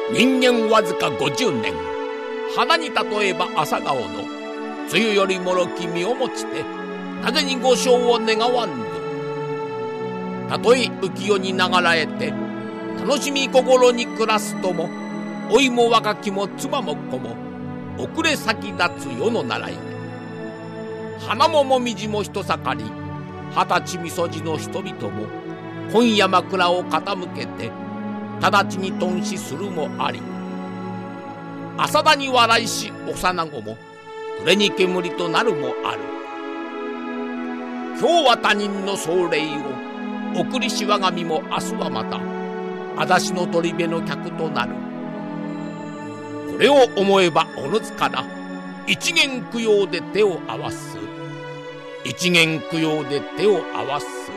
人間わずか50年、花に例えば朝顔の梅雨よりもろき身をもちて、なぜに御賞を願わんぞ。たとえ浮世に流らえて楽しみ心に暮らすとも、老いも若きも妻も子も遅れ先立つ世の習い。花ももみじも人盛り、二十歳みそじの人々も今夜枕を傾けて直ちに頓死するもあり。浅田に笑いし幼子も暮れに煙となるもある。今日は他人の壮麗を送りし我が身も明日はまた私の取り部の客となる。これを思えばおのずから一元供養で手を合わす。一元供養で手を合わす。